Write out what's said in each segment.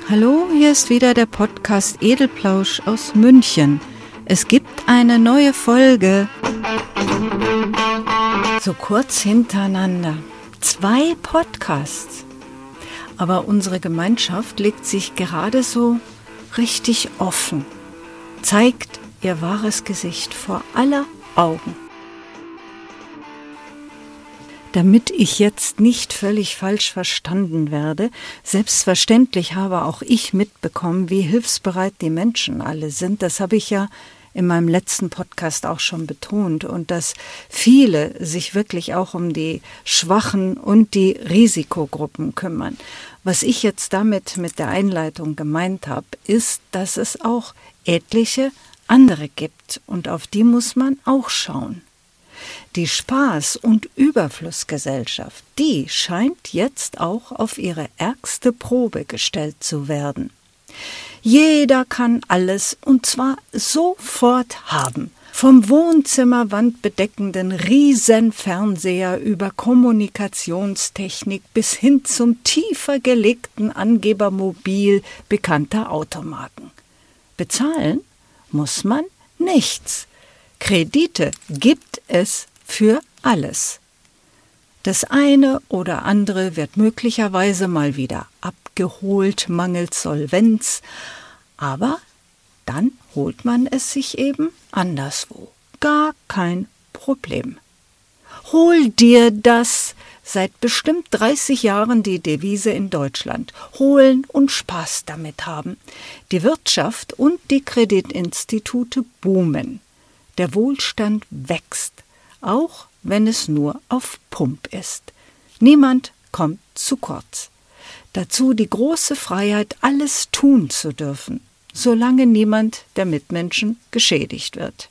Hallo, hier ist wieder der Podcast Edelplausch aus München. Es gibt eine neue Folge. So kurz hintereinander. 2 Podcasts. Aber unsere Gemeinschaft legt sich gerade so richtig offen. Zeigt ihr wahres Gesicht vor aller Augen. Damit ich jetzt nicht völlig falsch verstanden werde, selbstverständlich habe auch ich mitbekommen, wie hilfsbereit die Menschen alle sind. Das habe ich ja in meinem letzten Podcast auch schon betont. Und dass viele sich wirklich auch um die Schwachen und die Risikogruppen kümmern. Was ich jetzt damit mit der Einleitung gemeint habe, ist, dass es auch etliche andere gibt. Und auf die muss man auch schauen. Die Spaß- und Überflussgesellschaft, die scheint jetzt auch auf ihre ärgste Probe gestellt zu werden. Jeder kann alles und zwar sofort haben. Vom Wohnzimmerwand bedeckenden Riesenfernseher über Kommunikationstechnik bis hin zum tiefer gelegten Angebermobil bekannter Automarken. Bezahlen muss man nichts. Kredite gibt es für alles. Das eine oder andere wird möglicherweise mal wieder abgeholt, mangels Solvenz, aber dann holt man es sich eben anderswo. Gar kein Problem. Hol dir das, seit bestimmt 30 Jahren die Devise in Deutschland. Holen und Spaß damit haben. Die Wirtschaft und die Kreditinstitute boomen. Der Wohlstand wächst, auch wenn es nur auf Pump ist. Niemand kommt zu kurz. Dazu die große Freiheit, alles tun zu dürfen, solange niemand der Mitmenschen geschädigt wird.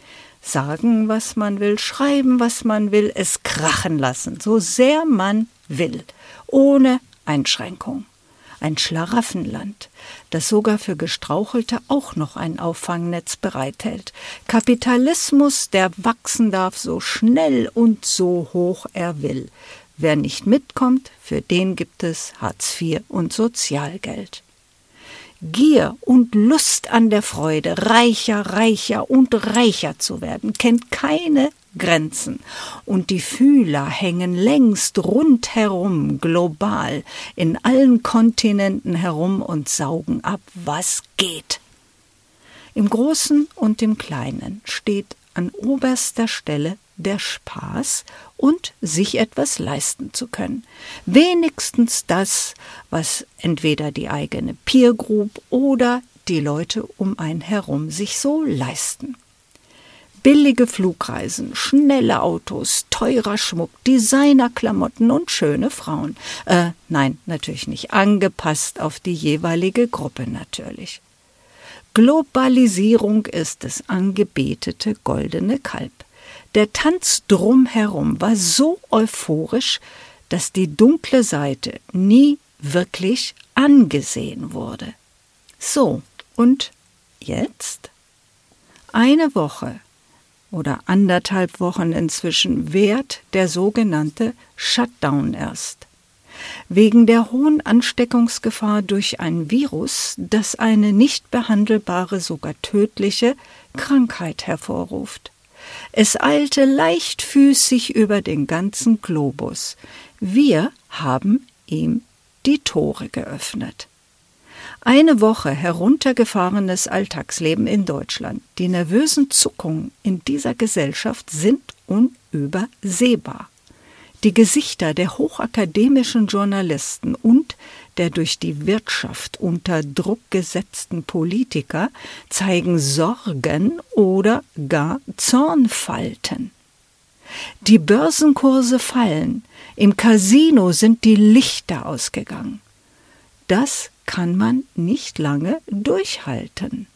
Sagen, was man will, schreiben, was man will, es krachen lassen, so sehr man will, ohne Einschränkung. Ein Schlaraffenland, das sogar für Gestrauchelte auch noch ein Auffangnetz bereithält. Kapitalismus, der wachsen darf so schnell und so hoch er will. Wer nicht mitkommt, für den gibt es Hartz IV und Sozialgeld. Gier und Lust an der Freude, reicher und reicher zu werden, kennt keine Grenzen. Und die Fühler hängen längst rundherum, global, in allen Kontinenten herum und saugen ab, was geht. Im Großen und im Kleinen steht an oberster Stelle der Spaß und sich etwas leisten zu können. Wenigstens das, was entweder die eigene Peer Group oder die Leute um einen herum sich so leisten. Billige Flugreisen, schnelle Autos, teurer Schmuck, Designerklamotten und schöne Frauen. Nein, natürlich nicht. Angepasst auf die jeweilige Gruppe natürlich. Globalisierung ist das angebetete goldene Kalb. Der Tanz drumherum war so euphorisch, dass die dunkle Seite nie wirklich angesehen wurde. So, und jetzt? Eine Woche oder 1,5 Wochen inzwischen währt der sogenannte Shutdown erst. Wegen der hohen Ansteckungsgefahr durch ein Virus, das eine nicht behandelbare, sogar tödliche Krankheit hervorruft. Es eilte leichtfüßig über den ganzen Globus. Wir haben ihm die Tore geöffnet. Eine Woche heruntergefahrenes Alltagsleben in Deutschland. Die nervösen Zuckungen in dieser Gesellschaft sind unübersehbar. Die Gesichter der hochakademischen Journalisten und der durch die Wirtschaft unter Druck gesetzten Politiker zeigen Sorgen oder gar Zornfalten. Die Börsenkurse fallen, im Casino sind die Lichter ausgegangen. Das kann man nicht lange durchhalten.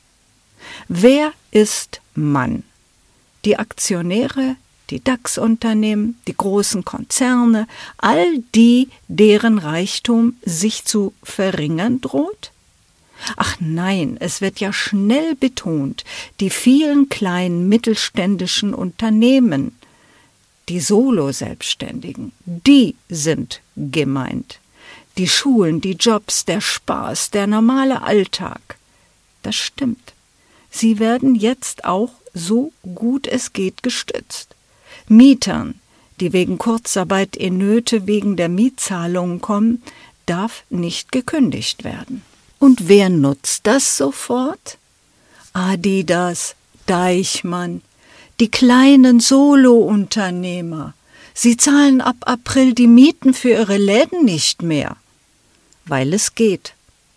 Wer ist Mann? Die Aktionäre, die DAX-Unternehmen, die großen Konzerne, all die, deren Reichtum sich zu verringern droht? Ach nein, es wird ja schnell betont, die vielen kleinen mittelständischen Unternehmen, die Solo-Selbstständigen, die sind gemeint. Die Schulen, die Jobs, der Spaß, der normale Alltag. Das stimmt. Sie werden jetzt auch so gut es geht gestützt. Mietern, die wegen Kurzarbeit in Nöte wegen der Mietzahlungen kommen, darf nicht gekündigt werden. Und wer nutzt das sofort? Adidas, Deichmann, die kleinen Solo-Unternehmer. Sie zahlen ab April die Mieten für ihre Läden nicht mehr, weil es geht.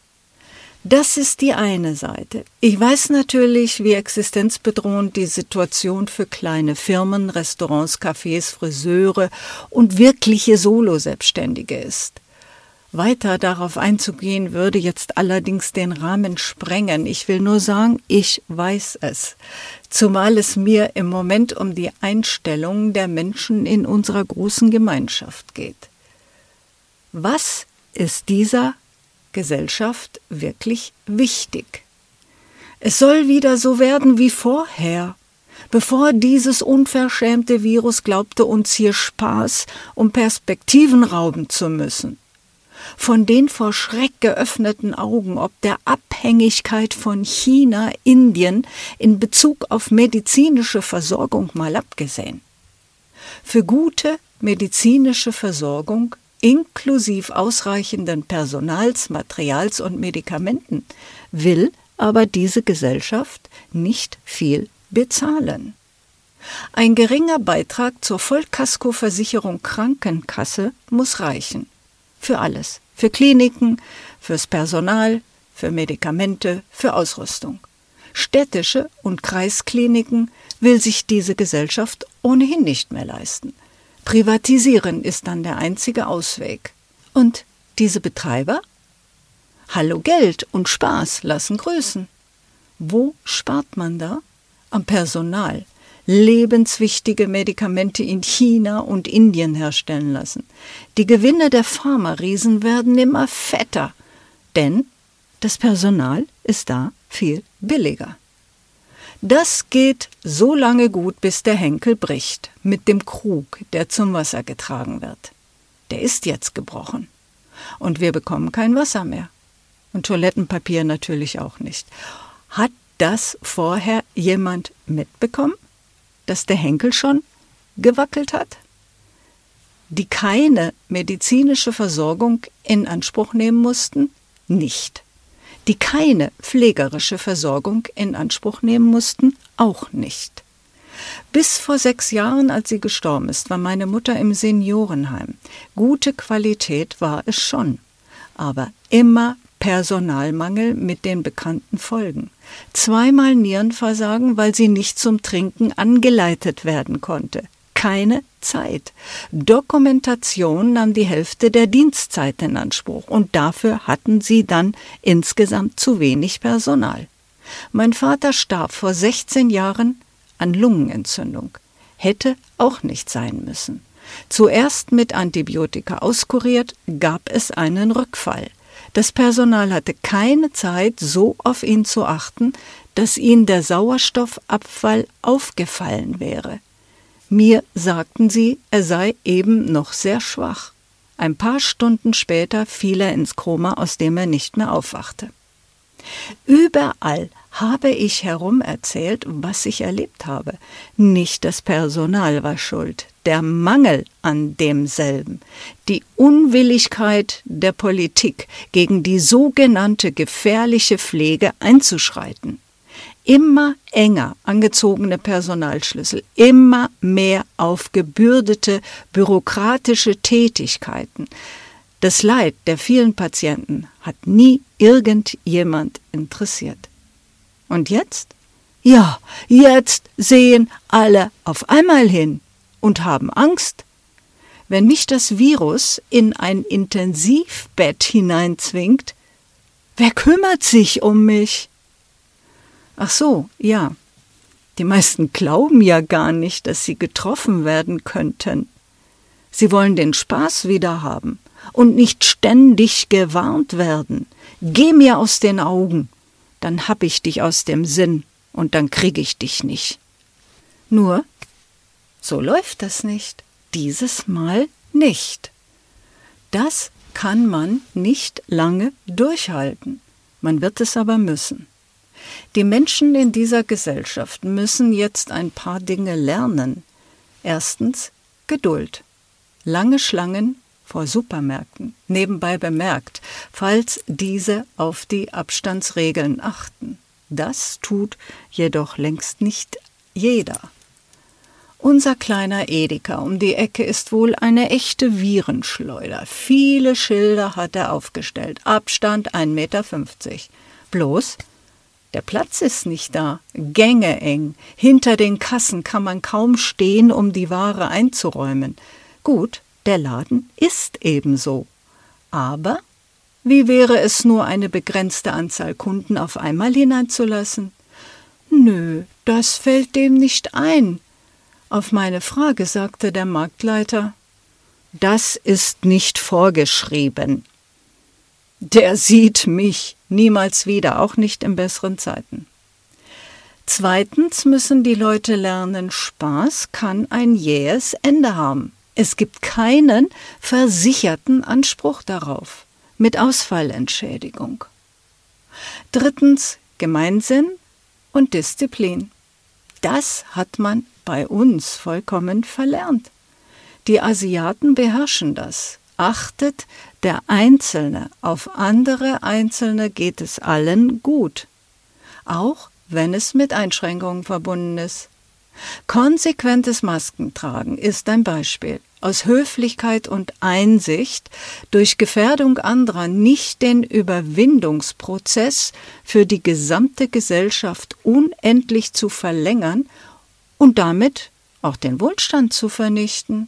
Das ist die eine Seite. Ich weiß natürlich, wie existenzbedrohend die Situation für kleine Firmen, Restaurants, Cafés, Friseure und wirkliche Solo-Selbstständige ist. Weiter darauf einzugehen, würde jetzt allerdings den Rahmen sprengen. Ich will nur sagen, ich weiß es. Zumal es mir im Moment um die Einstellung der Menschen in unserer großen Gemeinschaft geht. Was ist dieser Gesellschaft wirklich wichtig? Es soll wieder so werden wie vorher, bevor dieses unverschämte Virus glaubte, uns hier Spaß und Perspektiven rauben zu müssen. Von den vor Schreck geöffneten Augen ob der Abhängigkeit von China, Indien in Bezug auf medizinische Versorgung mal abgesehen. Für gute medizinische Versorgung inklusiv ausreichenden Personals, Materials und Medikamenten will aber diese Gesellschaft nicht viel bezahlen. Ein geringer Beitrag zur Vollkaskoversicherung Krankenkasse muss reichen. Für alles. Für Kliniken, fürs Personal, für Medikamente, für Ausrüstung. Städtische und Kreiskliniken will sich diese Gesellschaft ohnehin nicht mehr leisten. Privatisieren ist dann der einzige Ausweg. Und diese Betreiber? Hallo Geld und Spaß lassen grüßen. Wo spart man da? Am Personal. Lebenswichtige Medikamente in China und Indien herstellen lassen. Die Gewinne der Pharma-Riesen werden immer fetter, denn das Personal ist da viel billiger. Das geht so lange gut, bis der Henkel bricht, mit dem Krug, der zum Wasser getragen wird. Der ist jetzt gebrochen. Und wir bekommen kein Wasser mehr. Und Toilettenpapier natürlich auch nicht. Hat das vorher jemand mitbekommen? Dass der Henkel schon gewackelt hat? Die keine medizinische Versorgung in Anspruch nehmen mussten? Nicht. Die keine pflegerische Versorgung in Anspruch nehmen mussten? Auch nicht. Bis vor 6 Jahren, als sie gestorben ist, war meine Mutter im Seniorenheim. Gute Qualität war es schon, aber immer Personalmangel mit den bekannten Folgen. 2-mal Nierenversagen, weil sie nicht zum Trinken angeleitet werden konnte. Keine Zeit. Dokumentation nahm die Hälfte der Dienstzeit in Anspruch und dafür hatten sie dann insgesamt zu wenig Personal. Mein Vater starb vor 16 Jahren an Lungenentzündung. Hätte auch nicht sein müssen. Zuerst mit Antibiotika auskuriert, gab es einen Rückfall. Das Personal hatte keine Zeit, so auf ihn zu achten, dass ihnen der Sauerstoffabfall aufgefallen wäre. Mir sagten sie, er sei eben noch sehr schwach. Ein paar Stunden später fiel er ins Koma, aus dem er nicht mehr aufwachte. Überall habe ich herum erzählt, was ich erlebt habe. Nicht das Personal war schuld, der Mangel an demselben, die Unwilligkeit der Politik, gegen die sogenannte gefährliche Pflege einzuschreiten. Immer enger angezogene Personalschlüssel, immer mehr aufgebürdete bürokratische Tätigkeiten. Das Leid der vielen Patienten hat nie irgendjemand interessiert. Und jetzt? Ja, jetzt sehen alle auf einmal hin und haben Angst. Wenn mich das Virus in ein Intensivbett hineinzwingt, wer kümmert sich um mich? Ach so, ja. Die meisten glauben ja gar nicht, dass sie getroffen werden könnten. Sie wollen den Spaß wieder haben und nicht ständig gewarnt werden. Geh mir aus den Augen, dann hab ich dich aus dem Sinn und dann krieg ich dich nicht. Nur, so läuft das nicht. Dieses Mal nicht. Das kann man nicht lange durchhalten. Man wird es aber müssen. Die Menschen in dieser Gesellschaft müssen jetzt ein paar Dinge lernen. Erstens Geduld. Lange Schlangen vor Supermärkten. Nebenbei bemerkt, falls diese auf die Abstandsregeln achten. Das tut jedoch längst nicht jeder. Unser kleiner Edeka um die Ecke ist wohl eine echte Virenschleuder. Viele Schilder hat er aufgestellt. Abstand 1,50 Meter. Bloß, der Platz ist nicht da. Gänge eng. Hinter den Kassen kann man kaum stehen, um die Ware einzuräumen. Gut, der Laden ist ebenso. Aber wie wäre es nur, eine begrenzte Anzahl Kunden auf einmal hineinzulassen? Nö, das fällt dem nicht ein. Auf meine Frage sagte der Marktleiter, das ist nicht vorgeschrieben. Der sieht mich niemals wieder, auch nicht in besseren Zeiten. Zweitens müssen die Leute lernen, Spaß kann ein jähes Ende haben. Es gibt keinen versicherten Anspruch darauf, mit Ausfallentschädigung. Drittens Gemeinsinn und Disziplin. Das hat man bei uns vollkommen verlernt. Die Asiaten beherrschen das. Achtet der Einzelne auf andere Einzelne, geht es allen gut. Auch wenn es mit Einschränkungen verbunden ist. Konsequentes Maskentragen ist ein Beispiel. Aus Höflichkeit und Einsicht, durch Gefährdung anderer nicht den Überwindungsprozess für die gesamte Gesellschaft unendlich zu verlängern und damit auch den Wohlstand zu vernichten.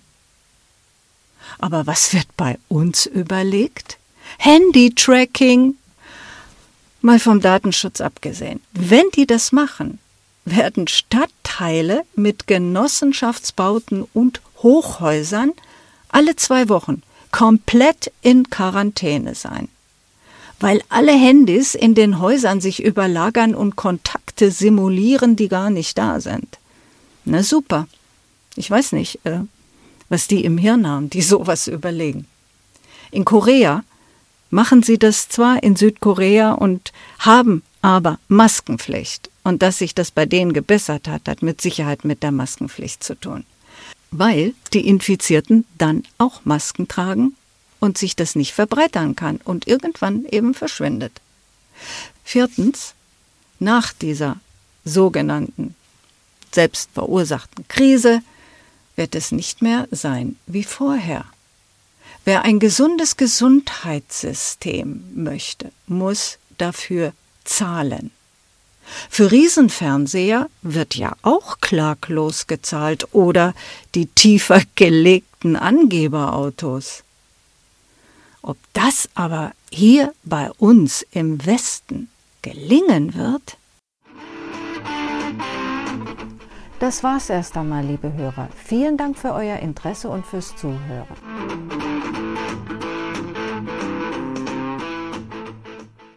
Aber was wird bei uns überlegt? Handy-Tracking, mal vom Datenschutz abgesehen. Wenn die das machen, werden Stadtteile mit Genossenschaftsbauten und Hochhäusern alle 2 Wochen komplett in Quarantäne sein, weil alle Handys in den Häusern sich überlagern und Kontakte simulieren, die gar nicht da sind. Na super. Ich weiß nicht, was die im Hirn haben, die sowas überlegen. In Korea machen sie das zwar, in Südkorea, und haben aber Maskenpflicht. Und dass sich das bei denen gebessert hat, hat mit Sicherheit mit der Maskenpflicht zu tun. Weil die Infizierten dann auch Masken tragen und sich das nicht verbreitern kann und irgendwann eben verschwindet. Viertens, nach dieser sogenannten selbstverursachten Krise wird es nicht mehr sein wie vorher. Wer ein gesundes Gesundheitssystem möchte, muss dafür zahlen. Für Riesenfernseher wird ja auch klaglos gezahlt oder die tiefer gelegten Angeberautos. Ob das aber hier bei uns im Westen gelingen wird? Das war's erst einmal, liebe Hörer. Vielen Dank für euer Interesse und fürs Zuhören.